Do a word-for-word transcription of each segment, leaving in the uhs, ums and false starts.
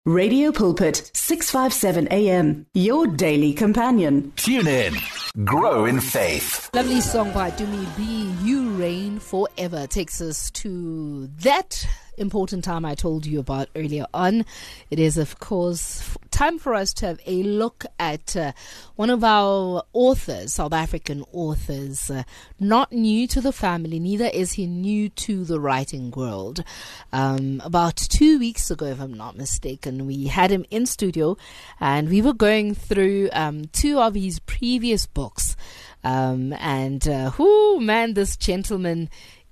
Radio Pulpit, six fifty-seven A M, your daily companion. Tune in. Grow in faith. Lovely song by Dumi B, You Reign Forever, takes us to that important time I told you about earlier on. It is, of course, time for us to have a look at uh, one of our authors, South African authors, uh, not new to the family, neither is he new to the writing world. Um, about two weeks ago, if I'm not mistaken, we had him in studio and we were going through um, two of his previous books. Um, and, uh, whoo, man, this gentleman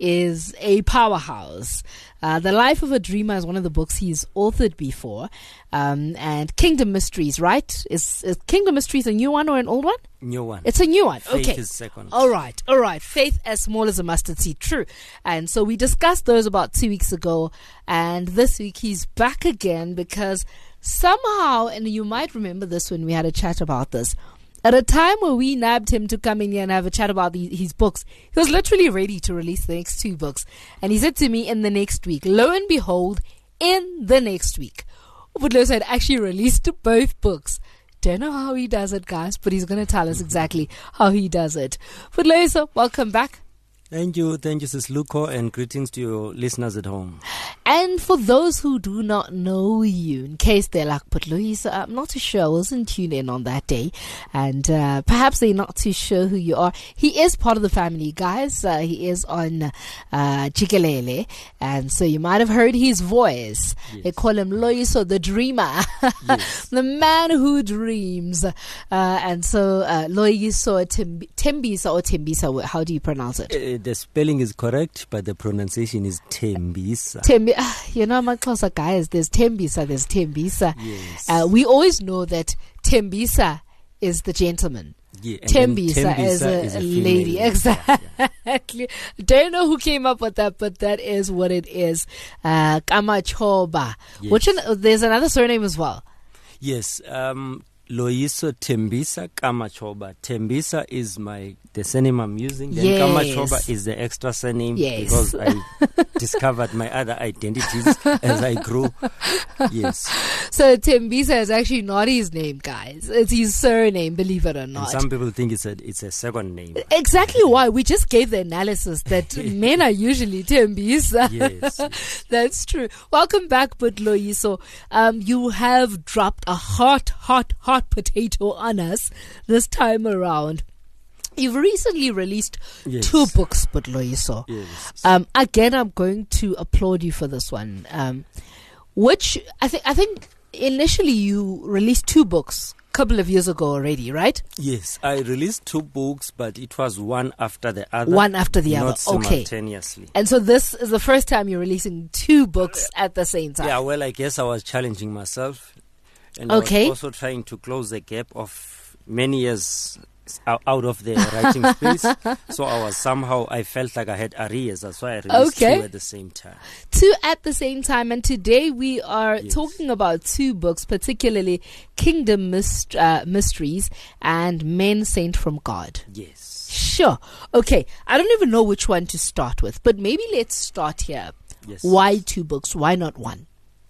is a powerhouse. Uh, The Life of a Dreamer is one of the books he's authored before. Um, and Kingdom Mysteries, right? Is, is Kingdom Mysteries a new one or an old one? New one. It's a new one. Faith okay. is second. All right. All right. Faith as small as a mustard seed. True. And so we discussed those about two weeks ago. And this week he's back again because somehow, and you might remember this when we had a chat about this, at a time where we nabbed him to come in here and have a chat about the, his books, he was literally ready to release the next two books. And he said to me, in the next week, lo and behold, in the next week, Ubudloso had actually released both books. Don't know how he does it, guys, but he's going to tell us exactly how he does it. Ubudloso, welcome back. Thank you. Thank you, Sis Luko, and greetings to your listeners at home. And for those who do not know you, in case they're like, but Louise, I'm not too sure, I wasn't tuned in on that day. And uh, perhaps they're not too sure who you are. He is part of the family, guys. Uh, he is on uh, Jikelele. And so you might have heard his voice. Yes. They call him Loyiso the Dreamer. Yes. The man who dreams. Uh, and so uh, Loyiso Tembisa or Tembisa, how do you pronounce it? Uh, the spelling is correct, but the pronunciation is Tembisa. Tembi, you know, my Xhosa guys, there's Tembisa, there's Tembisa. Yes. Uh, we always know that Tembisa is the gentleman. Yeah, Tembisa, Tembisa is a, is a lady. female. Exactly. Yeah. Don't know who came up with that, but that is what it is. Uh, Kamachoba. Yes. Which one, there's another surname as well. Yes. Um, Loyiso Tembisa Kamachoba. Tembisa is my the surname I'm using. Then Yes. Kamachoba is the extra surname Yes. because I discovered my other identities as I grew. Yes. So Tembisa is actually not his name, guys. It's his surname, believe it or And not. some people think it's a it's a second name. Exactly why. We just gave the analysis that men are usually Tembisa. Yes, yes. That's true. Welcome back, Ubudloso. Um, you have dropped a hot, hot, hot potato on us this time around. You've recently released Yes. two books, Ubudloso. Yes. Um, again, I'm going to applaud you for this one. Um, which I think I think initially you released two books a couple of years ago already, right? Yes, I released two books, but it was one after the other. One after the not other. Okay. simultaneously. And so this is the first time you're releasing two books at the same time. Yeah, well, I guess I was challenging myself. And Okay. I was also trying to close the gap of many years out out of the writing space. So I was somehow, I felt like I had arrears. That's why I released Okay. two at the same time. Two at the same time. And today we are Yes. talking about two books, particularly Kingdom Myst- uh, Mysteries and Men Sent from God. Yes. Sure. Okay. I don't even know which one to start with, but maybe let's start here. Yes. Why two books? Why not one?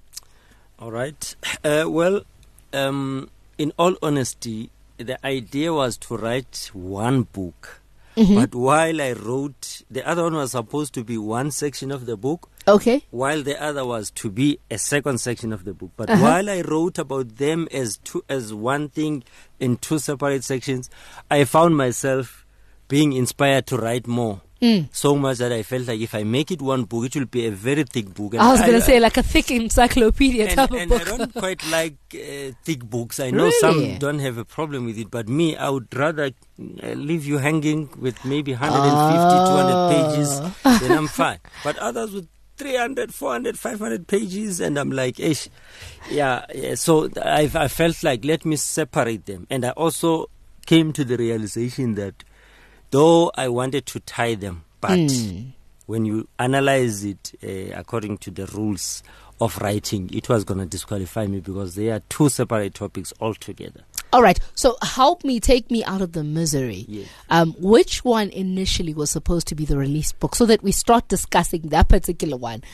All right. Uh, well, um, in all honesty, the idea was to write one book. Mm-hmm. But while I wrote, the other one was supposed to be one section of the book, Okay. while the other was to be a second section of the book. But Uh-huh. while I wrote about them as two, as one thing in two separate sections, I found myself being inspired to write more. Mm. So much that I felt like if I make it one book, it will be a very thick book. And I was going to I- say like a thick encyclopedia and, type of and I book. don't quite like uh, thick books. I know Really? some don't have a problem with it, but me, I would rather uh, leave you hanging with maybe one hundred fifty, two hundred pages, then I'm fine. But others with three hundred, four hundred, five hundred pages, and I'm like, ish. Yeah, yeah. So I, I felt like, let me separate them. And I also came to the realization that though I wanted to tie them, but Mm. when you analyze it uh, according to the rules of writing, it was going to disqualify me because they are two separate topics altogether. All right. So help me, take me out of the misery. Yes. Um, which one initially was supposed to be the release book so that we start discussing that particular one?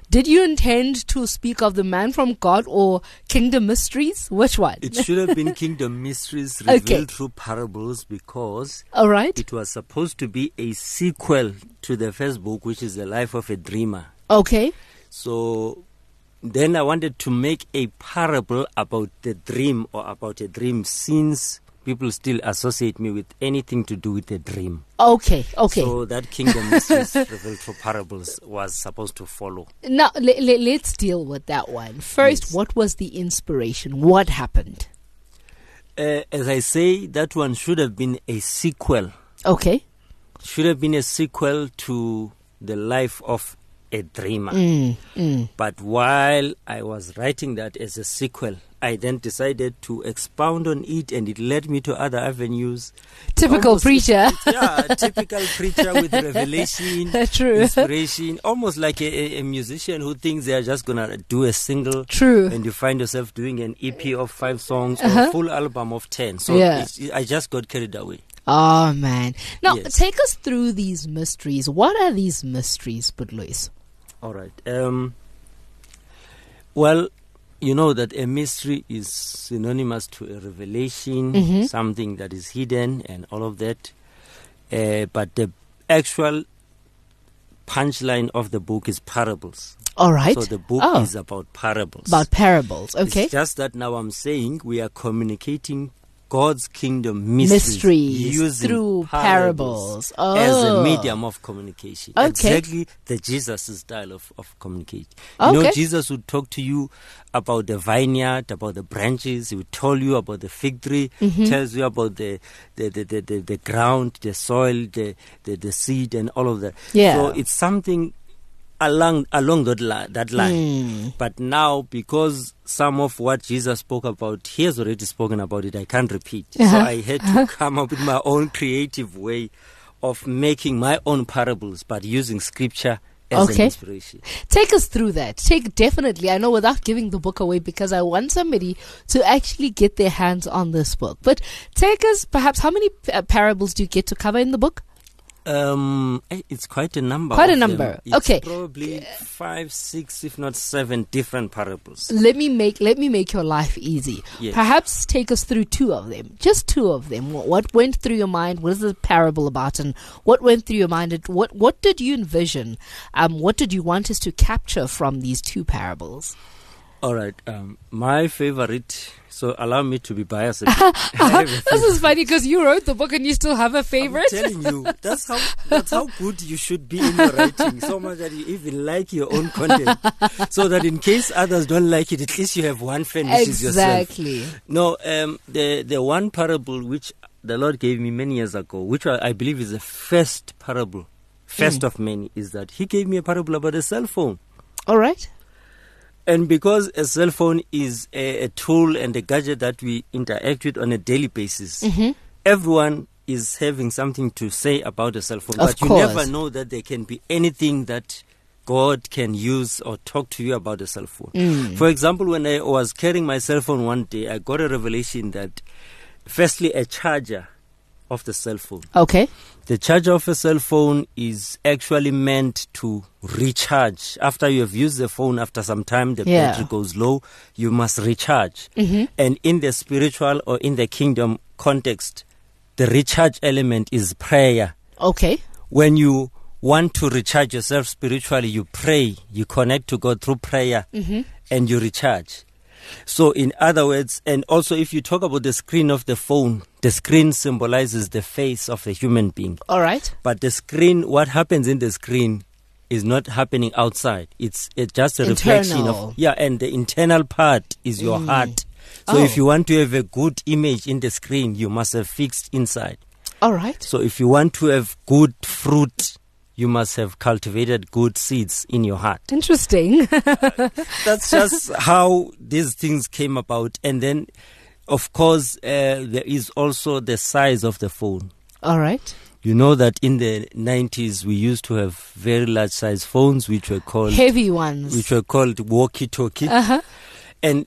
Did you intend to speak of the man from God or Kingdom Mysteries? Which one? It should have been Kingdom Mysteries revealed Okay. through parables, because All right. it was supposed to be a sequel to the first book, which is The Life of a Dreamer. Okay. So then I wanted to make a parable about the dream, or about a dream, since people still associate me with anything to do with a dream. Okay. Okay. So that Kingdom Mysteries revealed through parables was supposed to follow. Now, le- le- let's deal with that one. First, Yes. what was the inspiration? What happened? Uh, as I say, that one should have been a sequel. Okay. Should have been a sequel to The Life of a Dreamer. Mm, mm. But while I was writing that as a sequel, I then decided to expound on it, and it led me to other avenues. Typical Almost- preacher. Yeah, a typical preacher with revelation, True. inspiration, almost like a, a, a musician who thinks they are just going to do a single. True. And you find yourself doing an E P of five songs or Uh-huh. a full album of ten. So Yeah. it's, I just got carried away. Oh, man. Now, Yes. take us through these mysteries. What are these mysteries, Budlois? All right. Um, well, you know that a mystery is synonymous to a revelation, Mhm. something that is hidden and all of that. Uh, but the actual punchline of the book is parables. All right. So the book Oh. is about parables. About parables. Okay. It's just that now I'm saying we are communicating God's kingdom mysteries, Mysteries using through parables. as a Oh. medium of communication. Okay. Exactly the Jesus style of, of communication. You know, Okay. Jesus would talk to you about the vineyard, about the branches. He would tell you about the fig tree, Mm-hmm. tells you about the the, the, the, the, the ground, the soil, the, the, the seed, and all of that. Yeah. So it's something along along that, li- that line. Mm. But now, because some of what Jesus spoke about, he has already spoken about it, I can't repeat. Uh-huh. So I had to come up with my own creative way of making my own parables, but using scripture as Okay. an inspiration. Take us through that. Take definitely, I know, without giving the book away, because I want somebody to actually get their hands on this book. But take us, perhaps, how many uh, parables do you get to cover in the book? Um, eh, it's quite a number. Quite a of them. number. It's Okay. probably five, six, if not seven different parables. Let me make let me make your life easy. Yes. Perhaps take us through two of them. Just two of them. What, what went through your mind? What is the parable about? And what went through your mind? And what what did you envision? Um, what did you want us to capture from these two parables? All right. Um, my favorite. So allow me to be biased. A bit. I have a This is funny because you wrote the book and you still have a favorite. I'm telling you, that's how that's how good you should be in your writing. So much that you even like your own content, so that in case others don't like it, at least you have one fan, which is yourself. Exactly. No, um, the the one parable which the Lord gave me many years ago, which I, I believe is the first parable, first Mm. of many, is that He gave me a parable about a cell phone. All right. And because a cell phone is a, a tool and a gadget that we interact with on a daily basis, Mhm. everyone is having something to say about a cell phone. Of but you course. never know that there can be anything that God can use or talk to you about a cell phone. Mm. For example, when I was carrying my cell phone one day, I got a revelation that, firstly, a charger of the cell phone. Okay. The charger of a cell phone is actually meant to recharge. After you have used the phone, after some time, the Yeah. battery goes low, you must recharge. Mhm. And in the spiritual or in the kingdom context, the recharge element is prayer. Okay. When you want to recharge yourself spiritually, you pray, you connect to God through prayer, Mhm. and you recharge. So in other words, and also if you talk about the screen of the phone, the screen symbolizes the face of a human being. All right. But the screen, what happens in the screen is not happening outside. It's, it's just a reflection Internal. of, yeah, and the internal part is your heart. So Oh. if you want to have a good image in the screen, you must have fixed inside. All right. So if you want to have good fruit, you must have cultivated good seeds in your heart. Interesting. That's just how these things came about. And then, of course, uh, there is also the size of the phone. All right. You know that in the nineties we used to have very large size phones which were called Heavy ones. which were called walkie-talkie. Uh-huh. And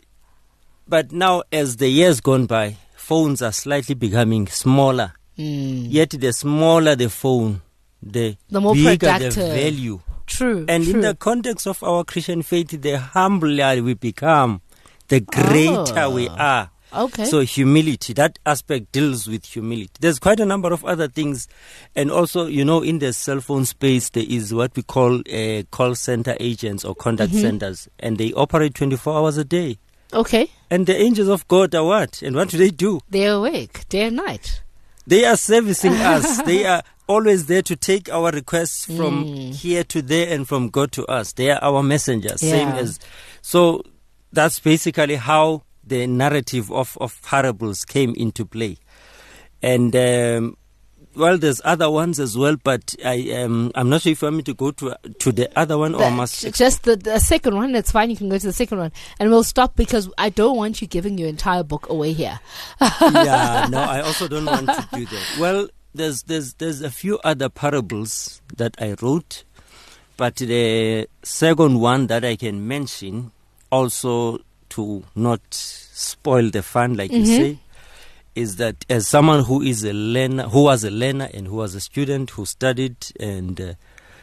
but now as the years gone by, phones are slightly becoming smaller. Mm. Yet the smaller the phone, the, The more bigger productive. the value true. And true. in the context of our Christian faith, the humbler we become, the greater Oh. we are. Okay. So humility, that aspect deals with humility. There's quite a number of other things. And also, you know, in the cell phone space, there is what we call uh, call center agents or contact Mm-hmm. centers. And they operate twenty-four hours a day. Okay. And the angels of God are what? And what do they do? They're awake day and night. They are servicing us. They are always there to take our requests from Mm. here to there and from God to us. They are our messengers. Same Yeah. as, so that's basically how the narrative of, of parables came into play. And um, well, there's other ones as well, but I um, I'm not sure if you want me to go to to the other one or The- must. just the, the second one. That's fine. You can go to the second one, and we'll stop because I don't want you giving your entire book away here. Yeah, no, I also don't want to do that. Well, there's there's there's a few other parables that I wrote, but the second one that I can mention, also to not spoil the fun, like you Mhm. say, is that as someone who is a learner, who was a learner and who was a student who studied, and uh,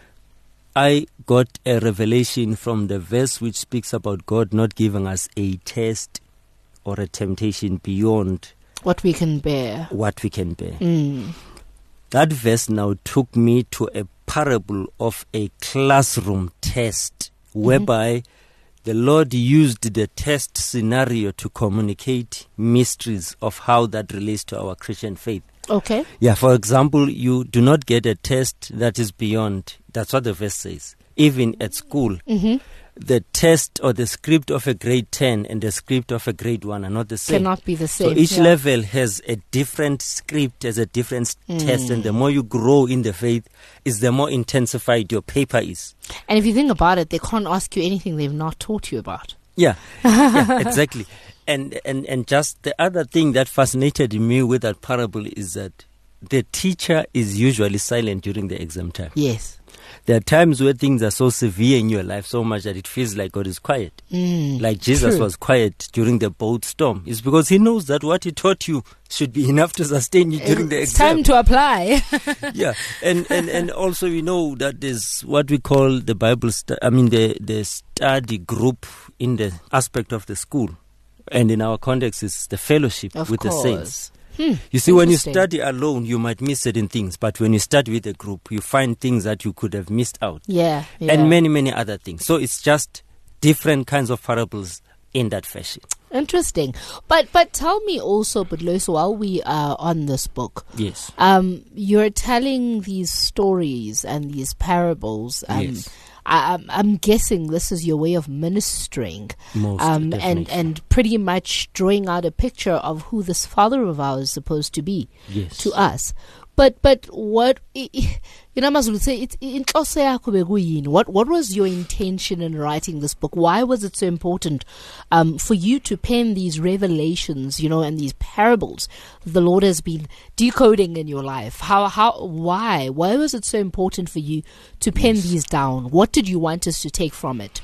I got a revelation from the verse which speaks about God not giving us a test or a temptation beyond What we can bear. what we can bear. Mm. That verse now took me to a parable of a classroom test, whereby the Lord used the test scenario to communicate mysteries of how that relates to our Christian faith. Okay. Yeah, for example, you do not get a test that is beyond. That's what the verse says. Even at school, Mm-hmm. the test or the script of a grade ten and the script of a grade one are not the same. Cannot be the So same. each yeah. level has a different script, has a different s- test, and the more you grow in the faith, is the more intensified your paper is. And if you think about it, they can't ask you anything they've not taught you about. Yeah, yeah, exactly. And, and and just the other thing that fascinated me with that parable is that the teacher is usually silent during the exam time. Yes. There are times where things are so severe in your life so much that it feels like God is quiet. Mm. Like Jesus True. was quiet during the boat storm. It's because he knows that what he taught you should be enough to sustain you during the It's exam. time to apply. Yeah, and, and, and also we know that there's what we call the Bible, stu- I mean the, the study group in the aspect of the school. And in our context, it's the fellowship Of with course. the saints. Hmm. You see, when you Interesting. study alone, you might miss certain things. But when you study with a group, you find things that you could have missed out. Yeah, yeah. And many, many other things. So it's just different kinds of parables in that fashion. Interesting. But but tell me also, Budloso, while we are on this book, Yes. um, you're telling these stories and these parables. Um, Yes. I, I'm, I'm guessing this is your way of ministering, Most um, and definitely. and pretty much drawing out a picture of who this father of ours is supposed to be Yes. to us. But but what i- i- you know, Mazulu say it's inhloso yakho bekuyini? What what was your intention in writing this book? Why was it so important um, for you to pen these revelations, you know, and these parables the Lord has been decoding in your life? How how why why was it so important for you to pen these down? What did you want us to take from it?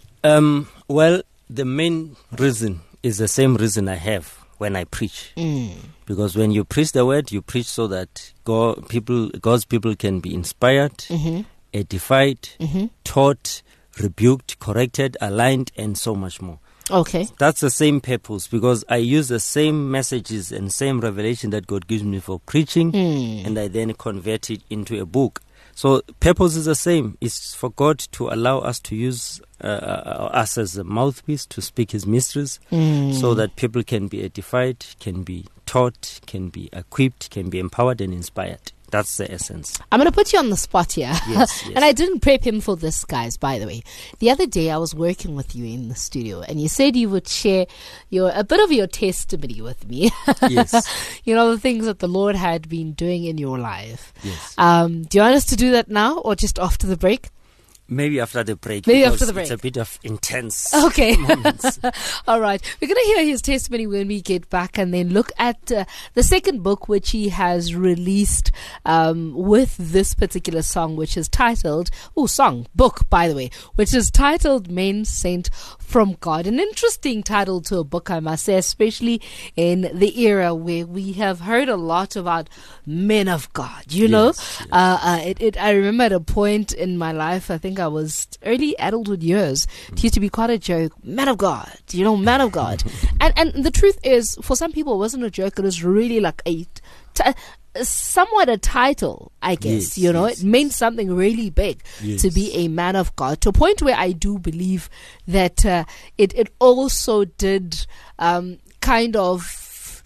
Um, well, the main reason is the same reason I have when I preach. Mm. Because when you preach the word, you preach so that God, people, God's people can be inspired, Mm-hmm. edified, Mm-hmm. taught, rebuked, corrected, aligned, and so much more. Okay. That's the same purpose, because I use the same messages and same revelation that God gives me for preaching, Mm. and I then convert it into a book. So purpose is the same. It's for God to allow us to use uh, uh, us as a mouthpiece to speak His mysteries, Mm. so that people can be edified, can be taught, can be equipped, can be empowered and inspired. That's the essence. I'm going to put you on the spot here. Yes, yes. And I didn't prep him for this, guys, by the way. The other day I was working with you in the studio and you said you would share your a bit of your testimony with me. Yes. You know, the things that the Lord had been doing in your life. Yes. Um, do you want us to do that now or just after the break? Maybe after the break. Maybe because after the break. It's a bit of intense Okay. moments. All right. We're going to hear his testimony when we get back and then look at uh, the second book which he has released um, with this particular song, which is titled, oh, song, book, by the way, which is titled Men Sent from God. An interesting title to a book, I must say, especially in the era where we have heard a lot about men of God, you know? Yes, yes. Uh, uh, it, it, I remember at a point in my life, I think think I was early adulthood years. It used to be quite a joke. Man of God, you know, man of God. and and the truth is, for some people, it wasn't a joke. It was really like a, t- somewhat a title, I guess. Yes, you know, yes. it meant something really big Yes. to be a man of God. To a point where I do believe that uh, it it also did um, kind of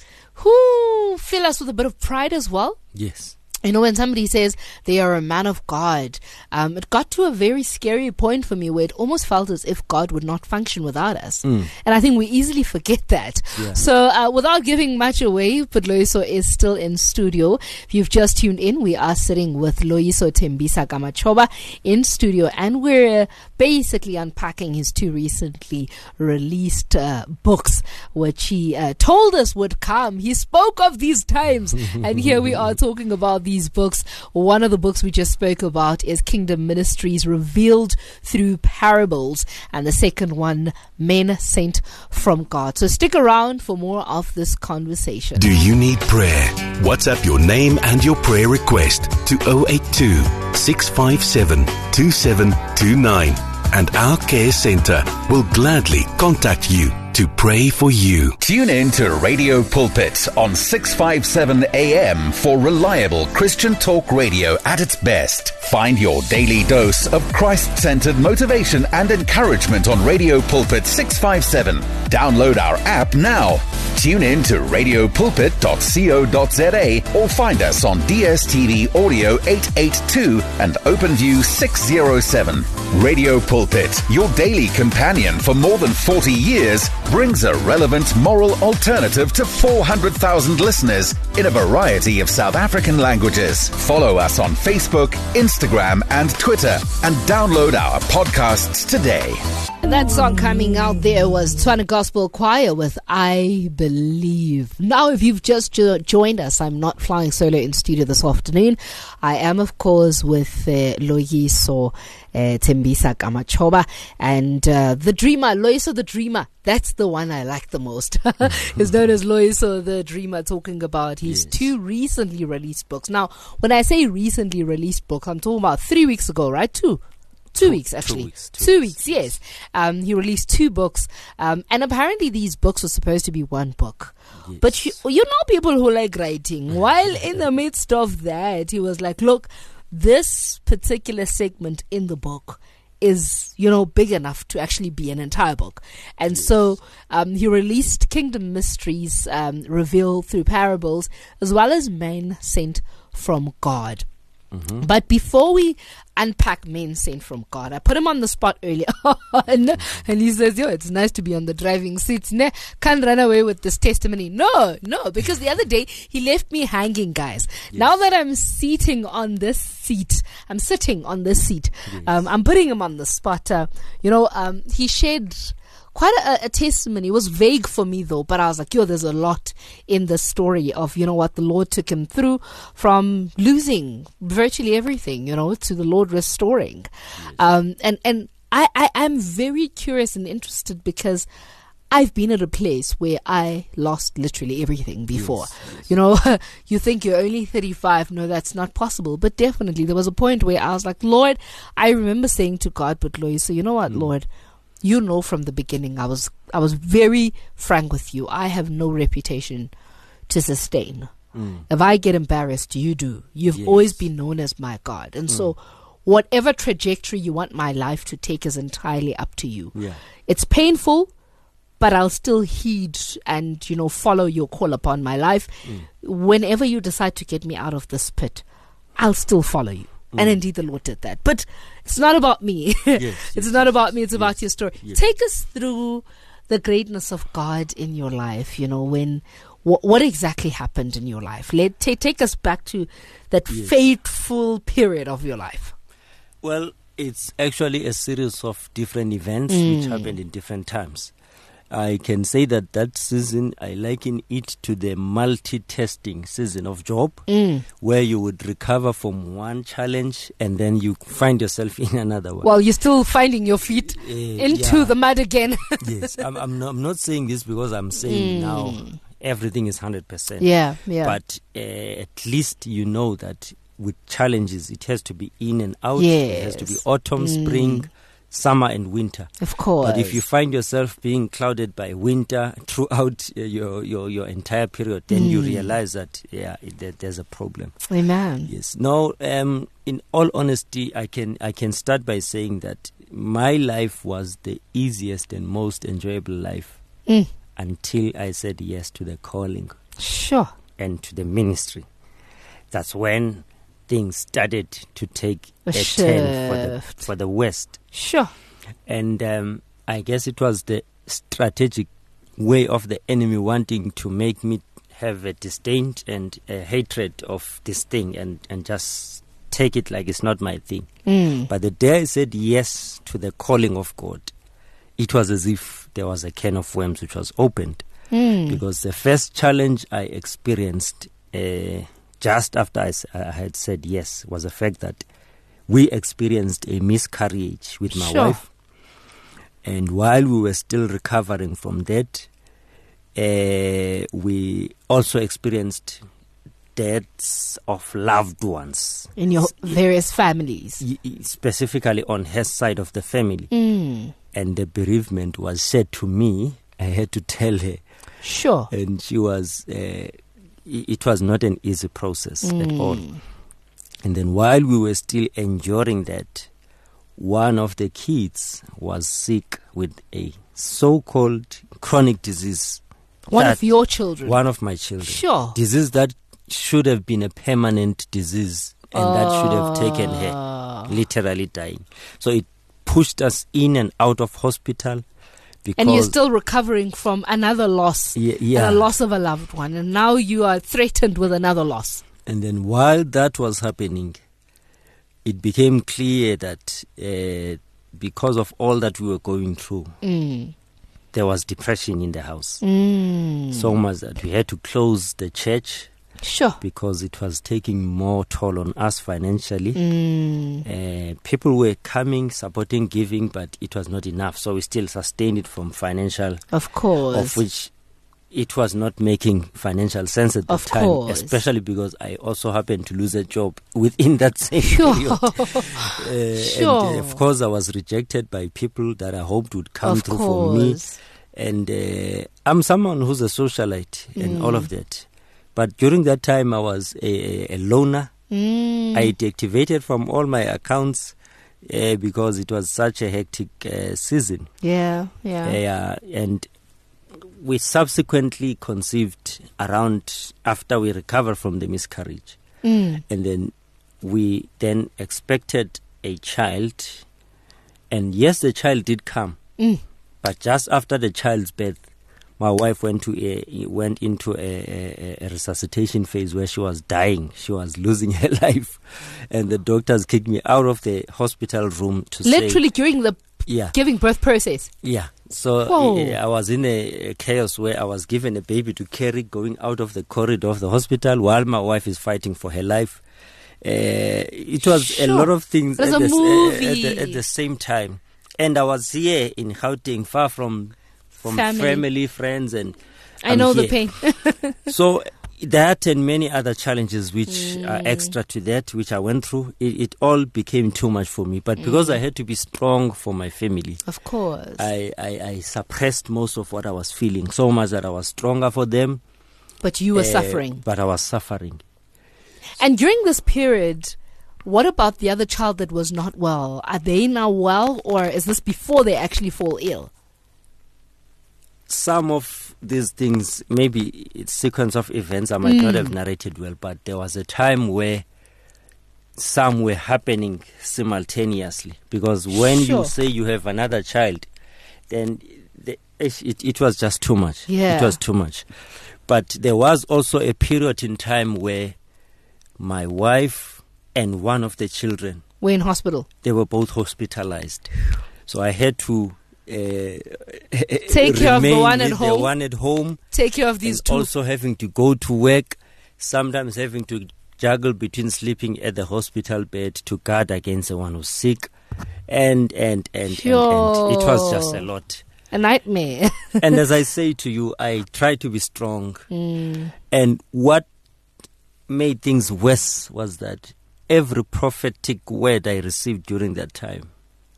who fill us with a bit of pride as well. Yes. You know, when somebody says they are a man of God, um, it got to a very scary point for me where it almost felt as if God would not function without us. Mm. And I think we easily forget that. Yeah. So uh, without giving much away, but Loyiso is still in studio. If you've just tuned in, we are sitting with Loyiso Thembisa Gamachoba in studio, and we're basically unpacking his two recently released uh, books, which he uh, told us would come. He spoke of these times, and here we are talking about these books. One of the books we just spoke about is Kingdom Ministries Revealed Through Parables, and the second one, Men Sent from God. So stick around for more of this conversation. Do you need prayer? WhatsApp your name and your prayer request to zero eight two, six five seven, two seven two nine, and our care centre will gladly contact you to pray for you. Tune in to Radio Pulpit on six fifty-seven A M for reliable Christian talk radio at its best. Find your daily dose of Christ-centered motivation and encouragement on Radio Pulpit six fifty-seven. Download our app now. Tune in to radio pulpit dot co dot za or find us on D S T V Audio eight eighty-two and OpenView six oh seven. Radio Pulpit, your daily companion for more than forty years, brings a relevant moral alternative to four hundred thousand listeners in a variety of South African languages. Follow us on Facebook, Instagram, and Twitter, and download our podcasts today. That song coming out there was Tswana Gospel Choir with I Believe. Now, if you've just jo- joined us, I'm not flying solo in studio this afternoon. I am, of course, with uh, Loyiso uh, Thembisa Gamachoba and uh, the Dreamer, Loyiso the Dreamer. That's the one I like the most. Is known as Loyiso the Dreamer, talking about his Yes. two recently released books. Now, when I say recently released book, I'm talking about three weeks ago, right? Two. Two, Two- weeks, two actually. weeks, two two weeks, weeks, yes. Um, he released two books, um, and apparently these books were supposed to be one book. Yes. But you, you know people who like writing. While in the midst of that, he was like, look, this particular segment in the book is, you know, big enough to actually be an entire book. And Yes. so um, he released Kingdom Mysteries um, Revealed Through Parables, as well as Men Sent from God. Mm-hmm. But before we unpack Men Sent from God, I put him on the spot earlier on, and he says, yo, it's nice to be on the driving seats. Ne? Can't run away with this testimony. No, no, because the other day he left me hanging, guys. Yes. Now that I'm seating on this seat, I'm sitting on this seat, Yes. um, I'm putting him on the spot. Uh, you know, um, he shared quite a, a testimony. It was vague for me though, but I was like, yo, there's a lot in the story of, you know what, the Lord took him through from losing virtually everything, you know, to the Lord restoring. Yes. Um, and, and I, I am very curious and interested because I've been at a place where I lost literally everything before. Yes, yes. You know, you think you're only thirty-five. No, that's not possible. But definitely there was a point where I was like, Lord, I remember saying to God, but Lord, so you know what, Mm. Lord, you know from the beginning I was I was very frank with you. I have no reputation to sustain. Mm. If I get embarrassed, you do. You've Yes. always been known as my God. And so whatever trajectory you want my life to take is entirely up to you. Yeah. It's painful, but I'll still heed and, you know, follow your call upon my life. Whenever you decide to get me out of this pit, I'll still follow you. And indeed the Lord did that. But it's not about me. Yes, It's yes, not yes, about me. It's yes, about your story. yes. Take us through the greatness of God in your life. You know, when wh- what exactly happened in your life? Let ta- take us back to that Yes. fateful period of your life. Well, it's actually a series of different events which happened in different times. I can say that that season, I liken it to the multi-testing season of Job, where you would recover from one challenge and then you find yourself in another one. While you're still finding your feet Uh, into yeah. the mud again. Yes, I'm, I'm, not, I'm not saying this because I'm saying now everything is one hundred percent. Yeah, yeah. But uh, at least you know that with challenges. It has to be in and out. Yes. It has to be autumn, mm. spring, summer and winter. Of course. But if you find yourself being clouded by winter throughout uh, your, your, your entire period, then mm. you realize that, yeah, it, that there's a problem. Amen. Yes. No, um, in all honesty, I can I can start by saying that my life was the easiest and most enjoyable life mm. until I said yes to the calling. Sure. And to the ministry. That's when things started to take a, a turn for the, for the West. Sure. And um, I guess it was the strategic way of the enemy wanting to make me have a disdain and a hatred of this thing and, and just take it like it's not my thing. Mm. But the day I said yes to the calling of God, it was as if there was a can of worms which was opened. Mm. Because the first challenge I experienced uh, just after I, I had said yes was the fact that we experienced a miscarriage with my sure. wife. And while we were still recovering from that, uh, we also experienced deaths of loved ones. In your various families? Specifically on her side of the family. Mm. And the bereavement was said to me. I had to tell her. Sure. And she was, uh, it was not an easy process mm. at all. And then while we were still enduring that, one of the kids was sick with a so-called chronic disease. One of your children? One of my children. Sure. Disease that should have been a permanent disease and uh. that should have taken her, literally dying. So it pushed us in and out of hospital. And you're still recovering from another loss, yeah, yeah. and a loss of a loved one. And now you are threatened with another loss. And then while that was happening, it became clear that uh, because of all that we were going through, mm. there was depression in the house. Mm. So much that we had to close the church. Sure. Because it was taking more toll on us financially. Mm. Uh, people were coming, supporting, giving, but it was not enough. So we still sustained it from financial. Of course. Of which it was not making financial sense at the of time. Course. Especially because I also happened to lose a job within that same sure. period. uh, sure. And uh, of course I was rejected by people that I hoped would come of through course. for me. And uh, I'm someone who's a socialite mm. and all of that. But during that time, I was a, a loner. Mm. I deactivated from all my accounts uh, because it was such a hectic uh, season. Yeah, yeah. Uh, and we subsequently conceived around after we recovered from the miscarriage. Mm. And then we then expected a child. And yes, the child did come. Mm. But just after the child's birth, my wife went to a, went into a, a, a resuscitation phase where she was dying. She was losing her life. And the doctors kicked me out of the hospital room to Literally say, during the yeah. giving birth process? Yeah. So Whoa. I was in a, a chaos where I was given a baby to carry going out of the corridor of the hospital while my wife is fighting for her life. Uh, it was sure. a lot of things at a the, movie. uh, at, the, at the same time. And I was here in Gauteng, far from... From family. family, friends, and I I'm know here. the pain. So that and many other challenges which mm. are extra to that, which I went through, it, it all became too much for me. But because mm. I had to be strong for my family, of course, I, I, I suppressed most of what I was feeling, so much that I was stronger for them. But you were uh, suffering. But I was suffering. And during this period, what about the other child that was not well? Are they now well, or is this before they actually fall ill? Some of these things, maybe it's sequence of events I might mm. not have narrated well, but there was a time where some were happening simultaneously. Because when sure. you say you have another child, then the, it, it was just too much. Yeah. It was too much. But there was also a period in time where my wife and one of the children were in hospital. They were both hospitalized. So I had to Uh, take care of the one at home. The one at home. Take care of these and two. Also having to go to work, sometimes having to juggle between sleeping at the hospital bed to guard against the one who's sick, and and and, sure. and, and it was just a lot. A nightmare. And as I say to you, I try to be strong. Mm. And what made things worse was that every prophetic word I received during that time.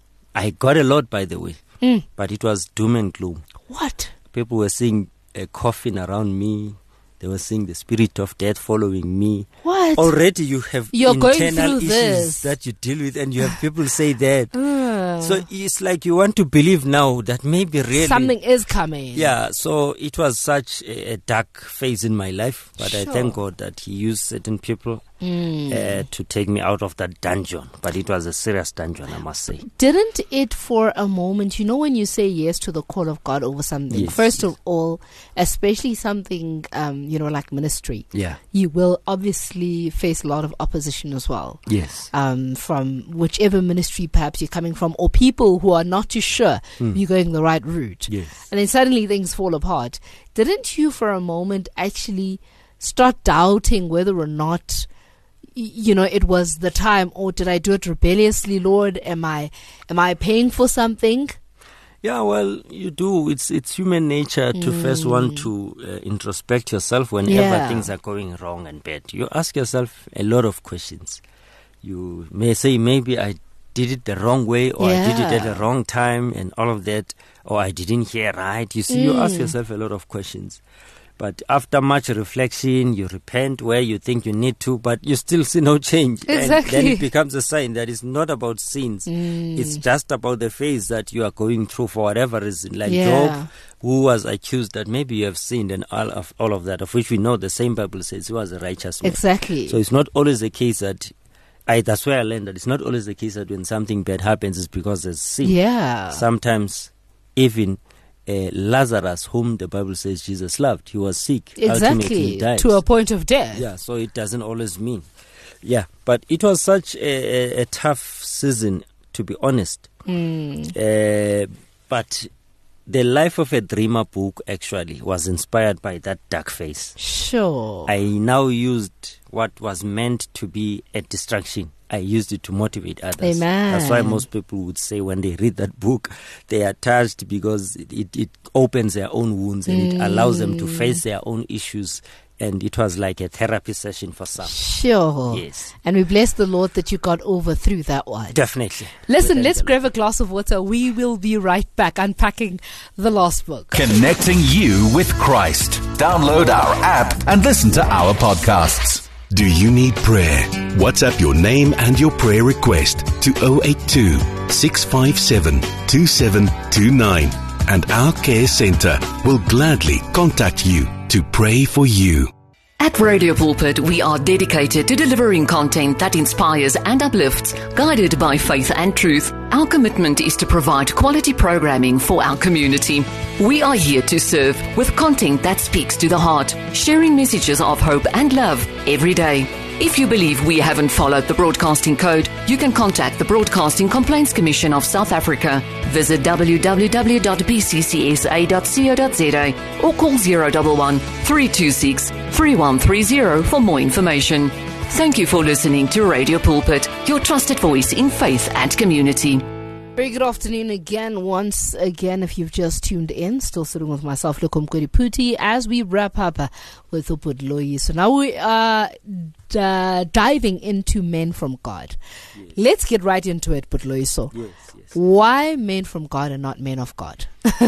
I got a lot, by the way, Mm. but it was doom and gloom. What? People were seeing a coffin around me. They were seeing the spirit of death following me. What? Already you have You're going internal through issues this. that you deal with, and you have people say that. Ah. So it's like you want to believe now that maybe really Something is coming. Yeah, so it was such a, a dark phase in my life, but I Sure. thank God that He used certain people Mm. uh, to take me out of that dungeon. But it was a serious dungeon, I must say. Didn't it for a moment, you know, when you say yes to the call of God over something, Yes, first yes. of all, especially something, um, you know, like ministry, Yeah. you will obviously face a lot of opposition as well. Yes. Um, from whichever ministry perhaps you're coming from, or people who are not too sure Mm. you're going the right route. Yes. And then suddenly things fall apart. Didn't you for a moment actually start doubting whether or not, y- you know, it was the time, or did I do it rebelliously, Lord? Am I, am I paying for something? Yeah, well, you do. It's it's human nature to first want Mm. to uh, introspect yourself whenever Yeah. things are going wrong and bad. You ask yourself a lot of questions. You may say, maybe I did it the wrong way, or I did it at Yeah. the wrong time, and all of that, or I didn't hear right. You see, you ask Mm. yourself a lot of questions. But after much reflection, you repent where you think you need to, but you still see no change. And then Exactly. it becomes a sign that it's not about sins. Mm. It's just about the phase that you are going through for whatever reason. Like Yeah. Job, who was accused that maybe you have sinned, and all of all of that, of which we know the same Bible says he was a righteous man. Exactly. So it's not always the case that, I, that's where I learned that it's not always the case that when something bad happens, it's because there's sin. yeah. Sometimes even uh, Lazarus, whom the Bible says Jesus loved, he was sick. Ultimately Exactly. he died. To a point of death. Yeah, so it doesn't always mean. Yeah, but it was such a, a, a tough season, to be honest. Mm. Uh, but the Life of a Dreamer book actually was inspired by that dark phase. Sure. I now used what was meant to be a distraction. I used it to motivate others. Amen. That's why most people would say when they read that book, they are touched because it, it, it opens their own wounds and Mm. it allows them to face their own issues. And it was like a therapy session for some. Sure. Yes. And we bless the Lord that you got over through that one. Definitely. Listen, We let's thank the grab a glass of water. We will be right back unpacking the last book. Connecting you with Christ. Download our app and listen to our podcasts. Do you need prayer? WhatsApp your name and your prayer request to zero eight two, six five seven, two seven two nine, and our care centre will gladly contact you to pray for you. At Radio Pulpit, we are dedicated to delivering content that inspires and uplifts, guided by faith and truth. Our commitment is to provide quality programming for our community. We are here to serve with content that speaks to the heart, sharing messages of hope and love every day. If you believe we haven't followed the broadcasting code, you can contact the Broadcasting Complaints Commission of South Africa. Visit w w w dot b c c s a dot co dot z a or call zero one one, three two six, three one three zero for more information. Thank you for listening to Radio Pulpit, your trusted voice in faith and community. Very good afternoon again, once again, if you've just tuned in. Still sitting with myself, Lukum Puti, as we wrap up uh, with Upud Loyi. So now we are d- uh, diving into men from God. Yes. Let's get right into it, Putloyi. So, yes, yes. Why men from God and not men of God?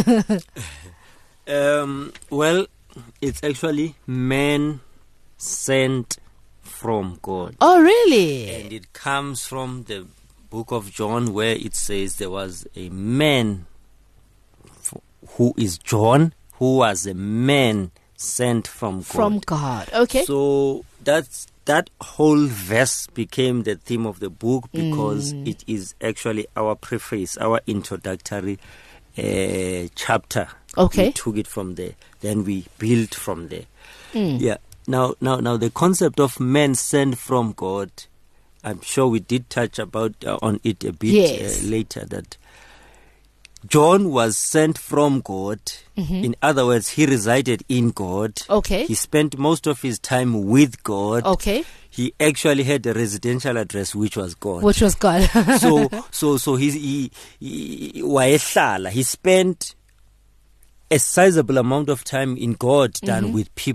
um, well, it's actually men sent from God. Oh, really? And it comes from the book of John, where it says there was a man f- who is John, who was a man sent from God. From God. Okay. So that's that whole verse became the theme of the book because mm. it is actually our preface, our introductory uh, chapter. Okay. We took it from there. Then we built from there. Mm. Yeah. Now, now, now, the concept of men sent from God, I'm sure we did touch about uh, on it a bit yes. uh, later, that John was sent from God. Mm-hmm. In other words, he resided in God. Okay. He spent most of his time with God. Okay. He actually had a residential address, which was God. Which was God. so, so, so he he he, he, he spent a sizable amount of time in God than mm-hmm. with people.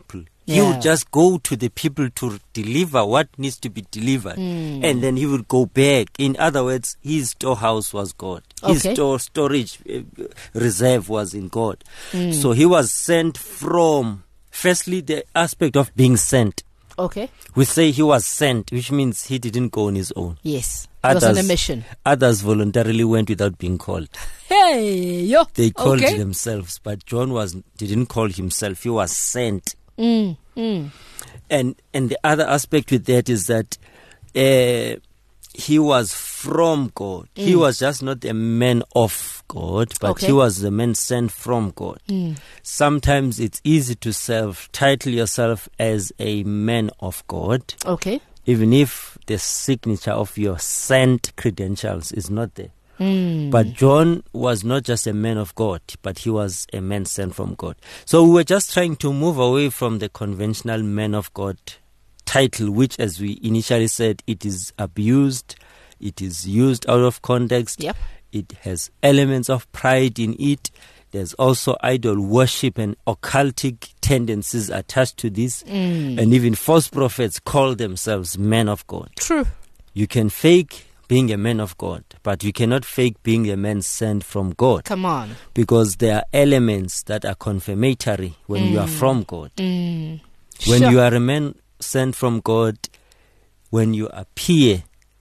He Yeah. would just go to the people to deliver what needs to be delivered, Mm. and then he would go back. In other words, his storehouse was God. His Okay. store storage uh, reserve was in God. Mm. So he was sent from, firstly, the aspect of being sent. Okay. We say he was sent, which means he didn't go on his own. Yes. It was on a mission. Others voluntarily went without being called. Hey, yo. They called Okay. themselves, but John was didn't call himself. He was sent. Mm, mm. And and the other aspect with that is that uh, he was from God. He Mm. was just not a man of God, but Okay. he was a man sent from God. Mm. Sometimes it's easy to self-title yourself as a man of God, Okay. even if the signature of your sent credentials is not there. Mm. But John was not just a man of God, but he was a man sent from God. So we were just trying to move away from the conventional man of God title, which, as we initially said, it is abused, it is used out of context, Yep. it has elements of pride in it. There's also idol worship and occultic tendencies attached to this. Mm. And even false prophets call themselves men of God. True. You can fake being a man of God, but you cannot fake being a man sent from God, Come on. because there are elements that are confirmatory when you are Mm. from God. Mm. When Sure. you are a man sent from God, when you appear,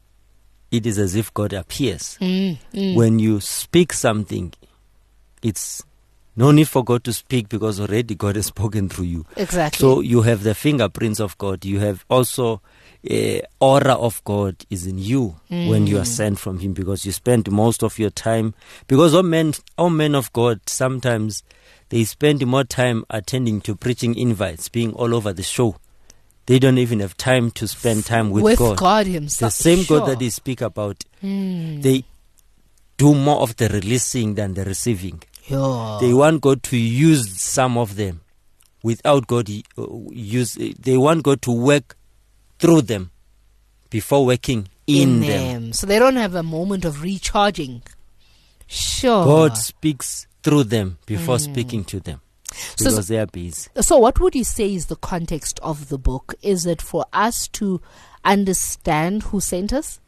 it is as if God appears. Mm. Mm. When you speak something, it's no need for God to speak, because already God has spoken through you. Exactly. So you have the fingerprints of God. You have also uh, aura of God is in you when you are sent from Him, because you spend most of your time. Because all men, all men of God, sometimes they spend more time attending to preaching invites, being all over the show. They don't even have time to spend time with, With God. God The Himself. same Sure. God that they speak about, Mm. they do more of the releasing than the receiving. Yeah. They want God to use some of them without God uh, use. They want God to work through them before working in, them. So they don't have a moment of recharging. Sure. God speaks through them before Mm. speaking to them, So- because they are busy. So what would you say is the context of the book? Is it for us to understand who sent us?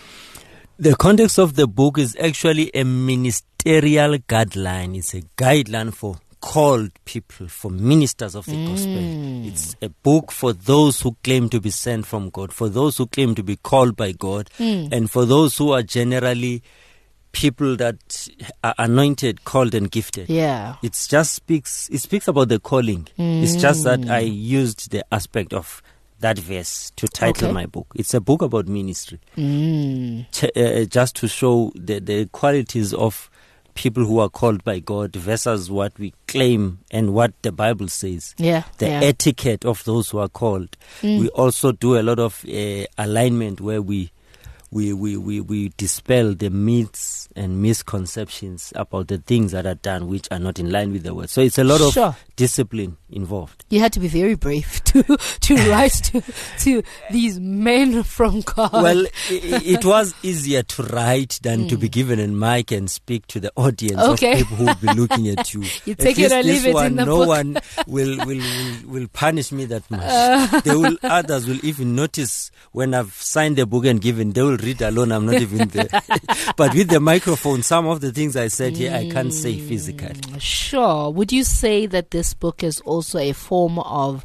The context of the book is actually a ministerial guideline. It's a guideline for called people, for ministers of the Mm. gospel. It's a book for those who claim to be sent from God, for those who claim to be called by God, Mm. and for those who are generally people that are anointed, called, and gifted. Yeah. It just speaks. It speaks about the calling. It's just that I used the aspect of that verse to title Okay. my book. It's a book about ministry, Mm. Ch- uh, just to show the the qualities of people who are called by God versus what we claim and what the Bible says. Yeah. The yeah. etiquette of those who are called. Mm. We also do a lot of uh, alignment where we we, we, we we dispel the myths and misconceptions about the things that are done which are not in line with the word. So it's a lot Sure. of discipline involved. You had to be very brave to to write to to these men from God. Well, i- it was easier to write than to be given a mic and speak to the audience Okay. of people who will be looking at you. You At take it least or this leave it one, in the no book. one will, will, will, will punish me that much. They will, others will even notice when I've signed the book and given, they will read alone, I'm not even there. But with the microphone, some of the things I said here, I can't say physically. Sure. Would you say that this book is also a form of,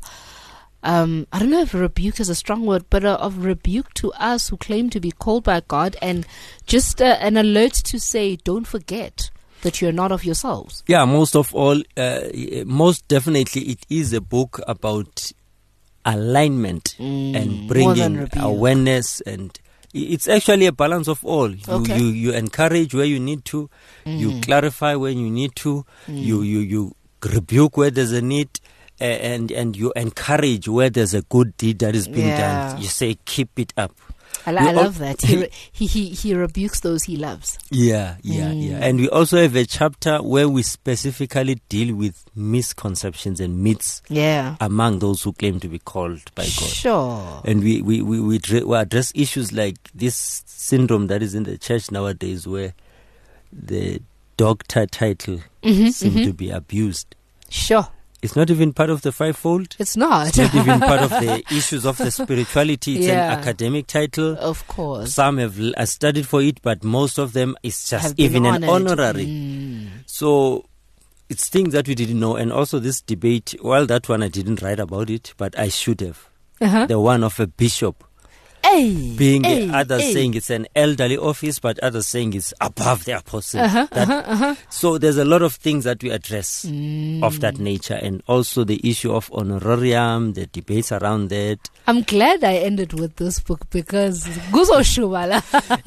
um, I don't know if rebuke is a strong word, but uh, of rebuke to us who claim to be called by God, and just uh, an alert to say, don't forget that you're not of yourselves? Yeah, most of all, uh, most definitely it is a book about alignment Mm, and more bringing than rebuke. awareness, and i- it's actually a balance of all. You, Okay. you, you encourage where you need to, you clarify when you need to, you, you, you rebuke where there's a need, uh, and, and you encourage where there's a good deed that is being Yeah. done. You say, keep it up. I, li- We I al- love that. He, re- he, he, he rebukes those he loves. Yeah, yeah, yeah. And we also have a chapter where we specifically deal with misconceptions and myths Yeah. among those who claim to be called by God. Sure. And we, we, we, we, dre- we address issues like this syndrome that is in the church nowadays, where the doctor title Mhm, seems mhm. to be abused. Sure. It's not even part of the fivefold. It's not. It's not even part of the issues of the spirituality. It's Yeah. an academic title. Of course. Some have l- uh, studied for it, but most of them is just Have been even an honored. honorary. Mm. So it's things that we didn't know. And also this debate, well, that one I didn't write about it, but I should have. Uh-huh. The one of a bishop. Hey, Being hey, the others hey. saying it's an elderly office, but others saying it's above the apostle. Uh-huh, That- uh-huh, uh-huh. So there's a lot of things that we address Mm. of that nature, and also the issue of honorarium, the debates around that. I'm glad I ended with this book because Guzo Shubala.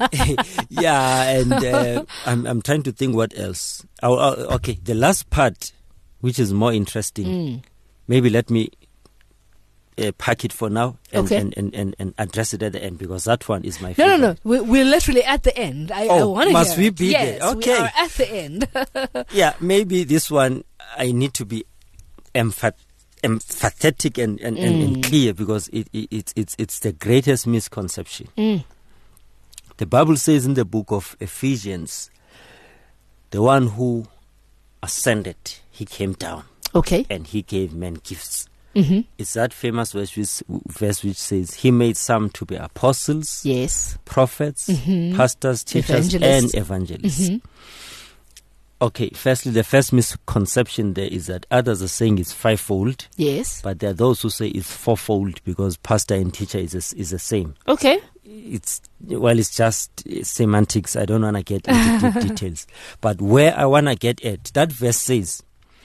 Yeah, and uh, I'm I'm trying to think what else. Oh, oh, okay, the last part, which is more interesting. Mm. Maybe let me uh, pack it for now and, Okay. and, and, and, and address it at the end, because that one is my No, favorite. no, no. We're, we're literally at the end. I, I Oh, want to must hear we it. be yes, there? Okay. we are at the end. Yeah, maybe this one I need to be emphat- emphatic and, and, and, and clear, because it, it, it's it's it's the greatest misconception. Mm. The Bible says in the book of Ephesians, the one who ascended, he came down Okay. and he gave men gifts. Mm-hmm. It's that famous verse which, verse which says, he made some to be apostles, Yes. prophets, Mhm. pastors, teachers, Evangelists. and evangelists. Mhm. Okay, firstly, the first misconception there is that others are saying it's fivefold, Yes. but there are those who say it's fourfold, because pastor and teacher is a, is the same. Okay. It's well, it's just uh, semantics. I don't want to get into deep details, but where I want to get at, that verse says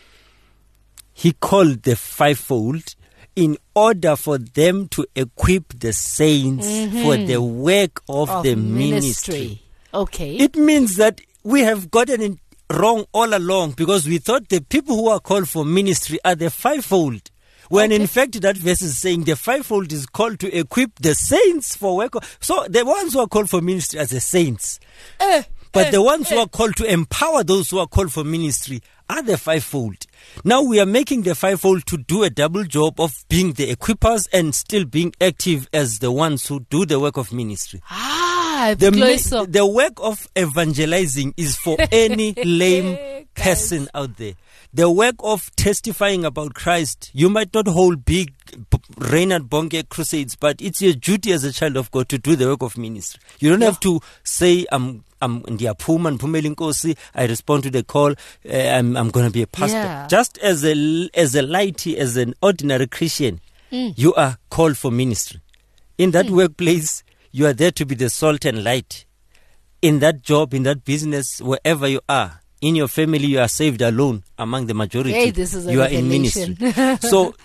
he called the fivefold in order for them to equip the saints for the work of, Of the ministry. Okay. It means that we have gotten it wrong all along, because we thought the people who are called for ministry are the fivefold. When Okay. in fact that verse is saying the fivefold is called to equip the saints for work. So the ones who are called for ministry are the saints. Eh, But eh, the ones eh. who are called to empower those who are called for ministry are the fivefold. Now we are making the fivefold to do a double job of being the equippers and still being active as the ones who do the work of ministry. Ah, The, mi- so. the work of evangelizing is for any lame Guys. person out there. The work of testifying about Christ, you might not hold big B- Reinhard Bonke crusades, but it's your duty as a child of God to do the work of ministry. You don't have to say, I'm I'm Ndiyaphuma, Mpumeli Nkosi, I respond to the call, uh, I'm I'm going to be a pastor. Yeah. Just as a as a laity, as an ordinary Christian, you are called for ministry. In that workplace, you are there to be the salt and light. In that job, in that business, wherever you are, in your family, you are saved alone among the majority. Hey, this is a you are in revelation. ministry. So,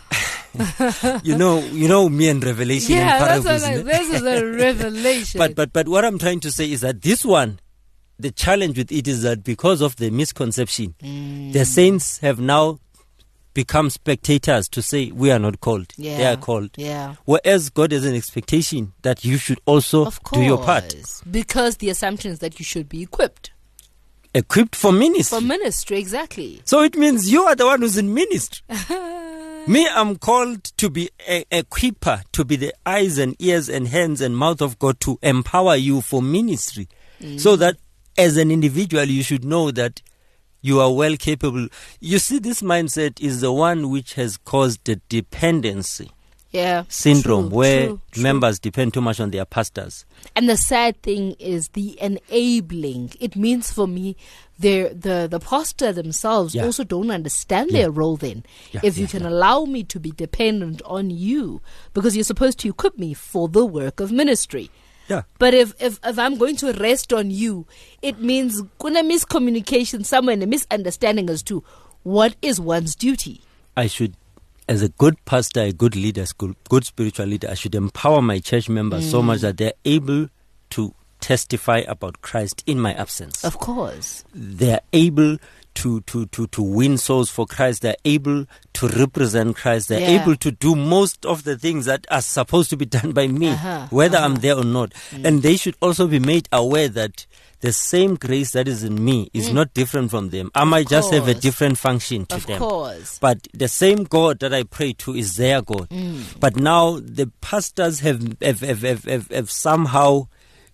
you know, you know me and revelation yeah, and that's parables. what I, ne? this is a revelation. But but but what I'm trying to say is that this one, the challenge with it is that because of the misconception, Mm. the saints have now become spectators to say we are not called. They Yeah, are called. yeah. Whereas God has an expectation that you should also Of course. do your part. Because the assumption is that you should be equipped Equipped for ministry. for ministry, exactly. So it means you are the one who's in ministry. Me, I'm called to be a, a equiper, to be the eyes and ears and hands and mouth of God to empower you for ministry. So that as an individual, you should know that you are well capable. You see, this mindset is the one which has caused the dependency Yeah. syndrome, true, where true, true. members depend too much on their pastors. And the sad thing is the enabling. It means for me, the the the pastor themselves Yeah. also don't understand their role. Then, Yeah, if you yeah, can yeah. allow me to be dependent on you, because you're supposed to equip me for the work of ministry. Yeah. But if, if if I'm going to rest on you, it means kuna miscommunication somewhere and a misunderstanding as to what is one's duty. I should, as a good pastor, a good leader, good, good spiritual leader, I should empower my church members so much that they're able to testify about Christ in my absence. Of course. They're able to, to, to, to win souls for Christ. They're able to represent Christ. They're Yeah. able to do most of the things that are supposed to be done by me, Uh-huh, whether uh-huh. I'm there or not. And they should also be made aware that the same grace that is in me is not different from them. I might just have a course. different function to Of them. course. But the same God that I pray to is their God. But now the pastors have have, have, have, have, have somehow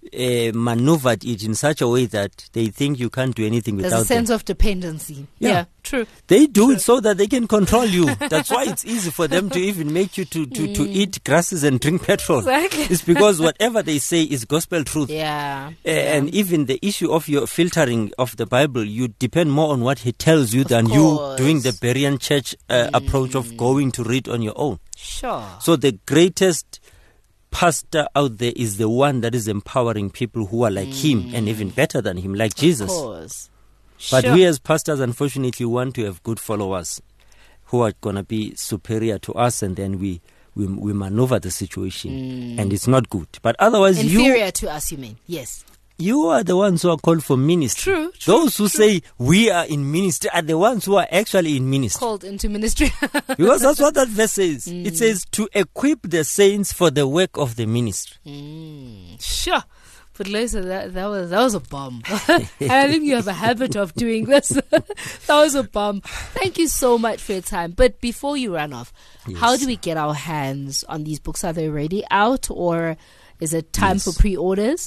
uh, maneuvered it in such a way that they think you can't do anything There's without a sense them. of dependency. Yeah. Yeah, true. They do it so that they can control you. That's why it's easy for them to even make you to, to, to eat grasses and drink petrol. Exactly. It's because whatever they say is gospel truth. Yeah. Uh, and even the issue of your filtering of the Bible, you depend more on what he tells you than course. you doing the Berean church uh, mm. approach of going to read on your own. Sure. So the greatest pastor out there is the one that is empowering people who are like mm. him and even better than him, like Jesus. Of course. But sure. we as pastors, unfortunately, want to have good followers who are going to be superior to us, and then we, we, we maneuver the situation, mm. and it's not good. But otherwise, inferior you, to us, you mean? Yes. You are the ones who are called for ministry. True. true Those who true. say we are in ministry are the ones who are actually in ministry. Called into ministry. Because that's what that verse says. Mm. It says to equip the saints for the work of the ministry. Mm. Sure. But Lisa, that, that was that was a bomb. And I think you have a habit of doing this. That was a bomb. Thank you so much for your time. But before you run off, yes. how do we get our hands on these books? Are they already out, or is it time yes. for pre-orders?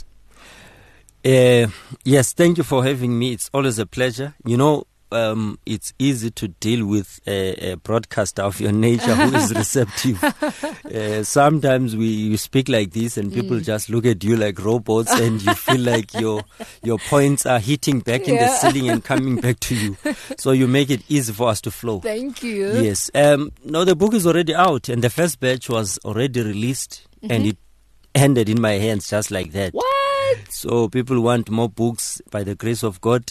Uh, yes, thank you for having me. It's always a pleasure. You know, um, it's easy to deal with a, a broadcaster of your nature who is receptive. Uh, sometimes we you speak like this and people mm. just look at you like robots and you feel like your your points are hitting back in yeah. the ceiling and coming back to you. So you make it easy for us to flow. Thank you. Yes. Um, no, the book is already out and the first batch was already released mm-hmm. and it ended in my hands just like that. What? So people want more books by the grace of God.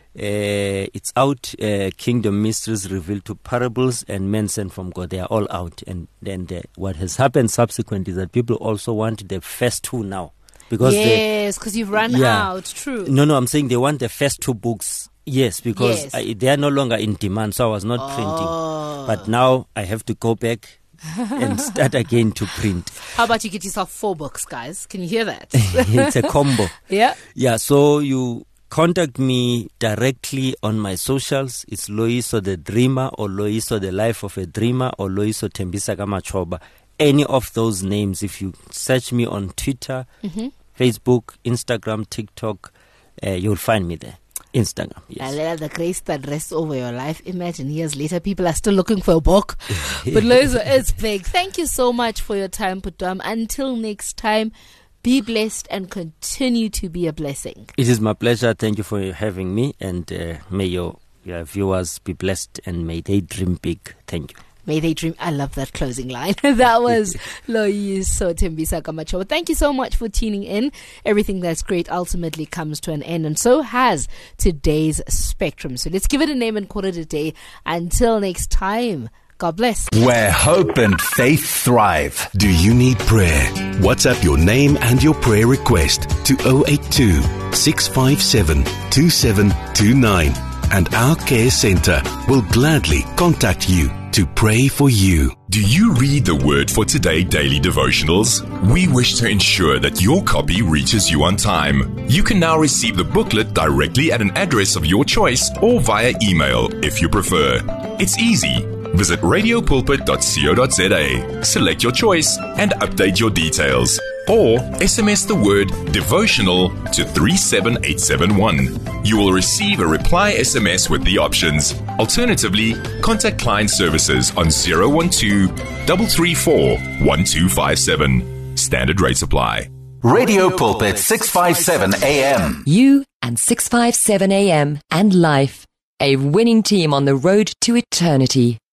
Uh, it's out. Uh, Kingdom Mysteries Revealed to Parables and Men Sent from God. They are all out. And then the, what has happened subsequently is that people also want the first two now. Because yes, because you've run yeah. out. True. No, no, I'm saying they want the first two books. Yes, because yes. I, they are no longer in demand. So I was not oh. printing. But now I have to go back and start again to print. How about you get yourself four books, guys? Can you hear that? It's a combo. Yeah. Yeah, so you contact me directly on my socials. It's Loyiso the Dreamer or Loyiso the Life of a Dreamer or Loyiso Tembisa Kamachoba. Any of those names, if you search me on Twitter, mm-hmm. Facebook, Instagram, TikTok, uh, you'll find me there. Instagram, yes. I love the grace that rests over your life. Imagine years later, people are still looking for a book. But Loyiso, it's big. Thank you so much for your time, Putam. Until next time, be blessed and continue to be a blessing. It is my pleasure. Thank you for having me. And uh, may your, your viewers be blessed and may they dream big. Thank you. May they dream. I love that closing line. That was Loyiso Tembisa Kamachoba. Thank you so much for tuning in. Everything that's great ultimately comes to an end, and so has today's Spectrum. So let's give it a name and call it a day. Until next time, God bless. Where hope and faith thrive. Do you need prayer? WhatsApp your name and your prayer request to zero eight two, six five seven, two seven two nine. And our care center will gladly contact you to pray for you. Do you read the Word for Today daily devotionals? We wish to ensure that your copy reaches you on time. You can now receive the booklet directly at an address of your choice or via email if you prefer. It's easy. Visit radio pulpit dot co dot za, select your choice and update your details. Or S M S the word devotional to three seven eight seven one. You will receive a reply S M S with the options. Alternatively, contact client services on zero one two, three three four, one two five seven. Standard rates apply. Radio Pulpit six fifty-seven A M. You and six fifty-seven A M and life. A winning team on the road to eternity.